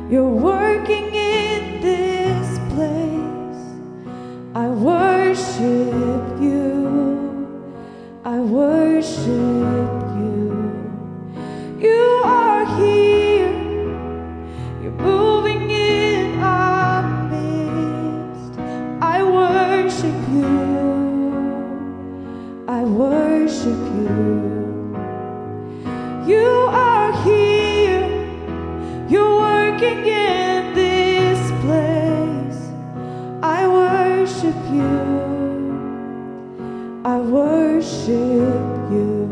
You're working in this place. I worship you. I worship you. You are here. You're moving in our midst. I worship you. I worship you. You are here. You're working in this place. I worship you. I worship you.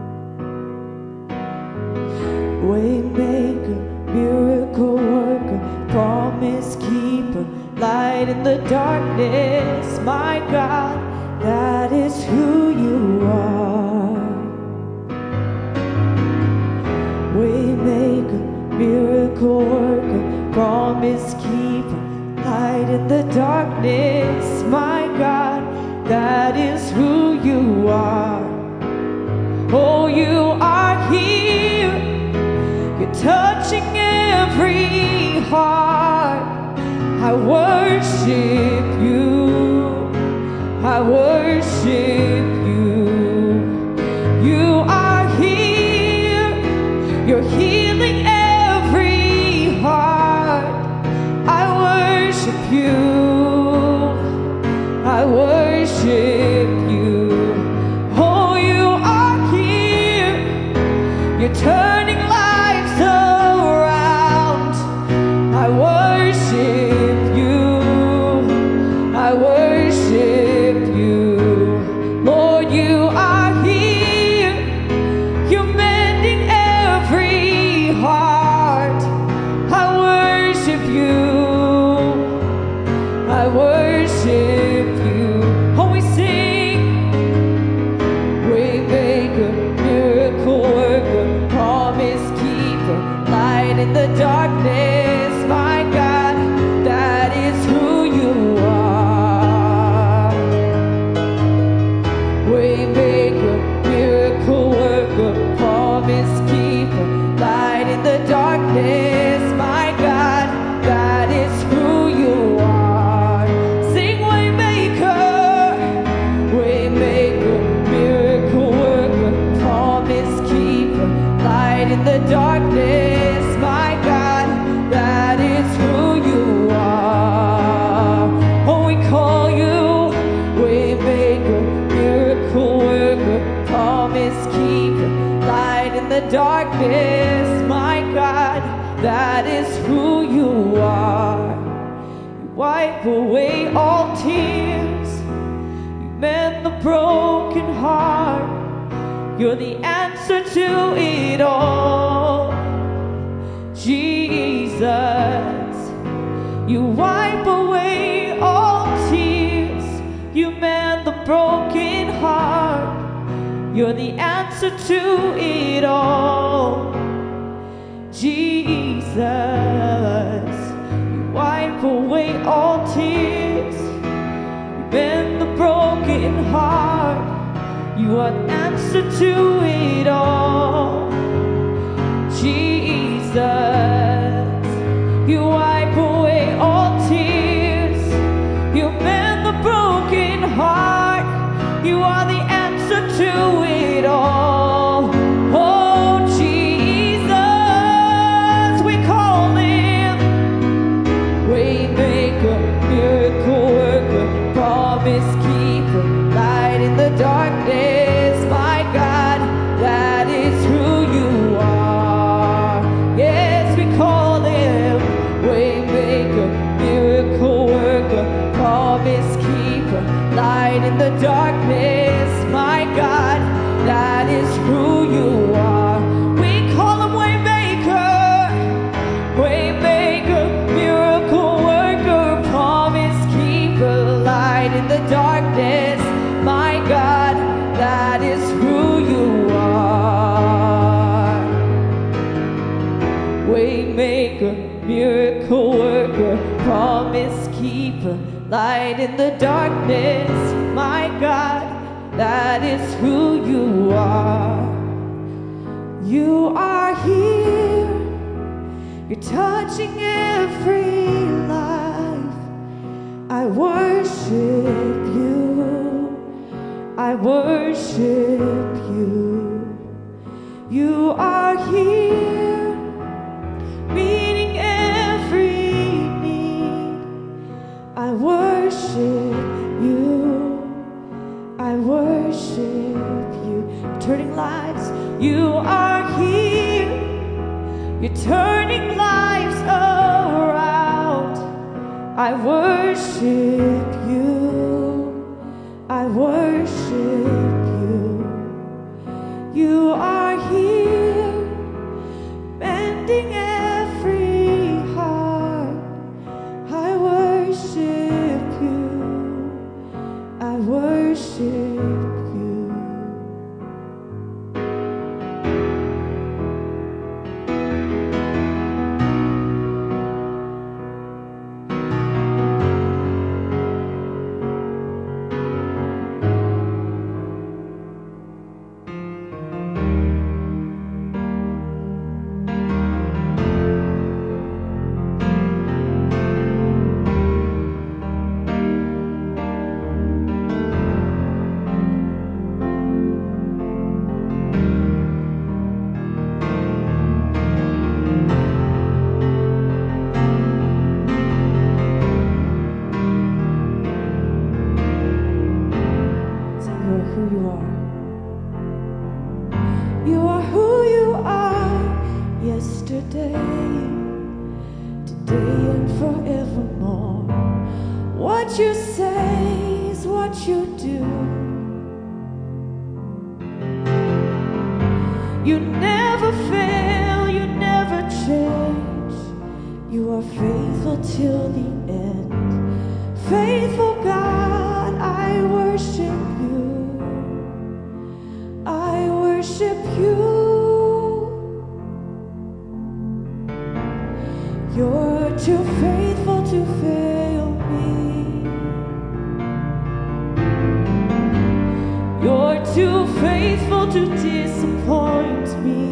Waymaker, miracle worker, promise keeper, light in the darkness. My God, that is who you are. Waymaker, miracle worker, promise keeper, light in the darkness. My God, that is who you are. Oh, you are here. You're touching every heart. I worship you. I worship you. You are here. You're healing every heart. I worship you. I worship you. Oh, you are here. You're turning lives around. I worship you. I worship you. Lord, you are here. You're mending every heart. I worship you. I worship you. Oh, we sing. Waymaker, miracle worker, promise keeper, light in the darkness. My God, that is who you are. Waymaker, miracle worker, promise keeper, light in the darkness. My God, that is who you are. Sing waymaker, waymaker, miracle worker, promise keeper, light in the darkness. My God, that is who you are. Oh, we call you waymaker, miracle worker, promise keeper, light in the darkness. My God, that is who you are. You wipe away all tears. You mend the broken heart. You're the answer to it all. Jesus, you wipe away all tears. You mend the broken heart. You're the answer to it all. Jesus, you wipe away all tears. You mend the broken heart. You are the answer to it all. Jesus, you wipe away all tears. You mend the broken heart. You are the answer to it all. Oh, Jesus, we call him waymaker, miracle worker, promise keeper, light in the darkness. My God, that is who you are. Yes, we call him waymaker, miracle worker, promise keeper, light in the darkness. My God, that is who you are. We call him waymaker, waymaker, miracle worker, promise keeper, light in the darkness. My God, that is who you are. Waymaker, miracle worker, promise keeper, light in the darkness. My God, that is who you are. You are here. You're touching every life. I worship you. I worship you. You are here, meeting every need. I worship you. I worship you. Turning lives. You are here. You're turning lives around. I worship you. I worship you. You are here, mending every heart. I worship you. I worship you. What you say is what you do. You never fail, you never change. You are faithful till the end. Faithful God, I worship you. I worship you. You're too faithful to fail me. You're too faithful to disappoint me.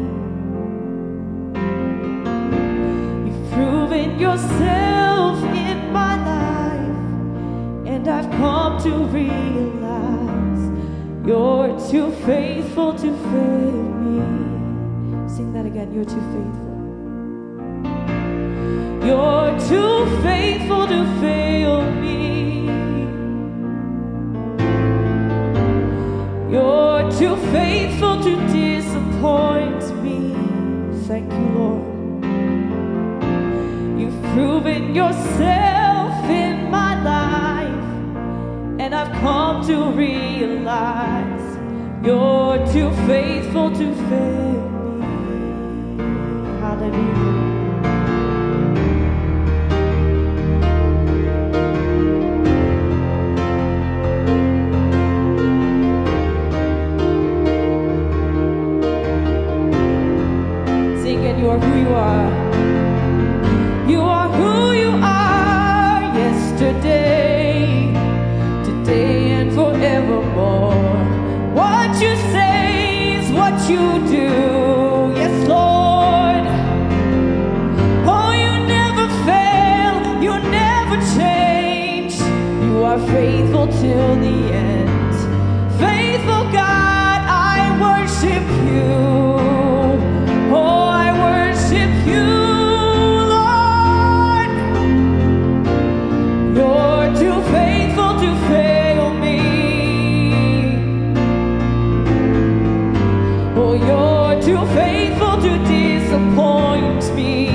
You've proven yourself in my life, and I've come to realize you're too faithful to fail me. Sing that again. You're too faithful. You're too faithful to fail me. You're too faithful to disappoint me. Thank you, Lord. You've proven yourself in my life, and I've come to realize you're too faithful to fail me. Hallelujah. You are who you are. You are who you are. Yesterday, today, and forevermore. What you say is what you do. Yes, Lord. Oh, you never fail. You never change. You are faithful till the end. Faithful God, I worship you. Too faithful to disappoint me.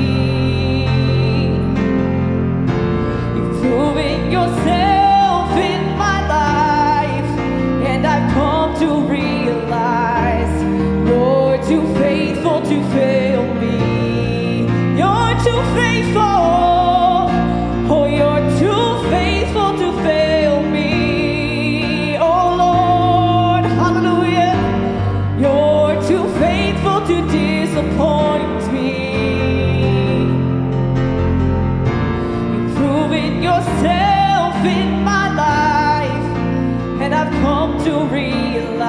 You've proven yourself in my life, and I've come to realize you're too faithful to fail me. You're too faithful. Oh, you're too faithful to fail me. Oh, Lord, hallelujah. You're too faithful to disappoint me. You've proven yourself in my life, and I've come to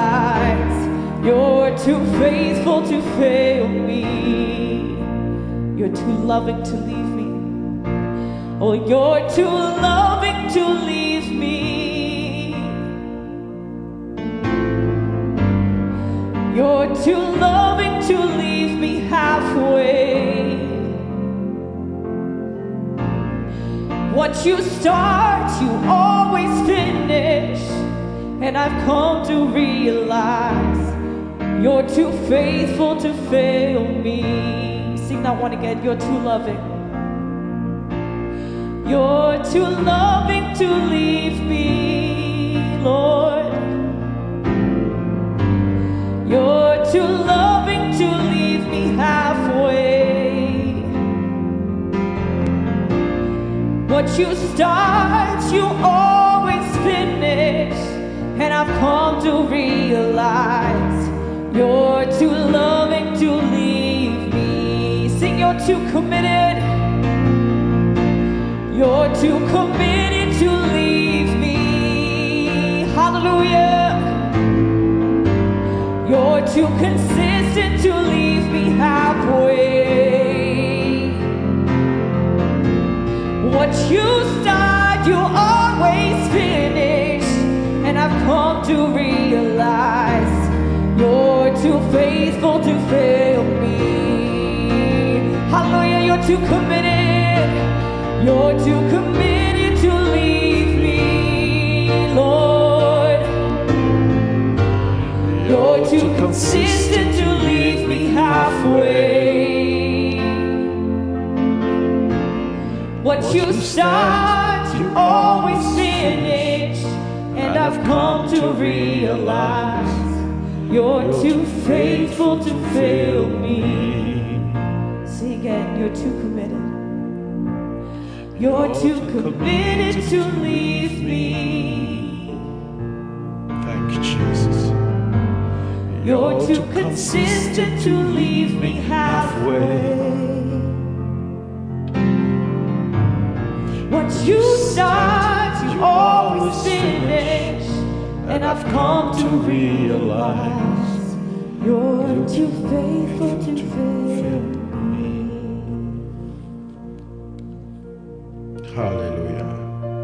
realize you're too faithful to fail me. You're too loving to leave me. Oh, you're too loving to leave me. You're too loving to leave me halfway. What you start, you always finish. And I've come to realize you're too faithful to fail me. Sing that one again. You're too loving. You're too loving to leave me, Lord. You're too loving to leave me halfway. What you start, you always finish. And I've come to realize you're too loving to leave me. Sing, you're too committed. You're too committed to leave me. Hallelujah. You're too consistent to leave me halfway. What you start, you always finish. And I've come to realize you're too faithful to fail me. Hallelujah, you're too committed. You're too committed to leave me, Lord. You're too consistent to leave me halfway. What you start, you always finish. And I've come to realize you're too faithful to fail me. See again, you're too committed. You're too committed to leave me. Thank you, Jesus. You're too consistent to leave me halfway. What you start, you always finish. And I've come to realize you're too faithful to fail me.